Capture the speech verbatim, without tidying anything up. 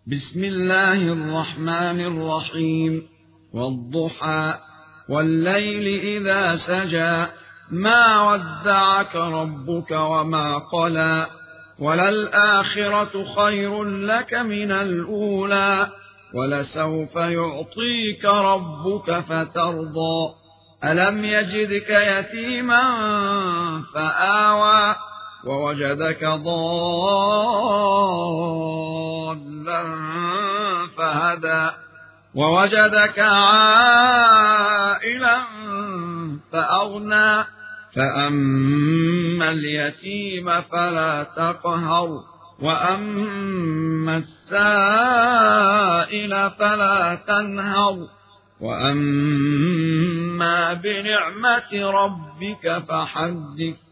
بسم الله الرحمن الرحيم. والضحى والليل إذا سجى ما ودعك ربك وما قلى وللآخرة خير لك من الأولى ولسوف يعطيك ربك فترضى ألم يجدك يتيما فآوى ووجدك ضالا فهدى ووجدك عائلا فأغنى فأما اليتيم فلا تقهر وأما السائل فلا تنهر وأما بنعمة ربك فحدث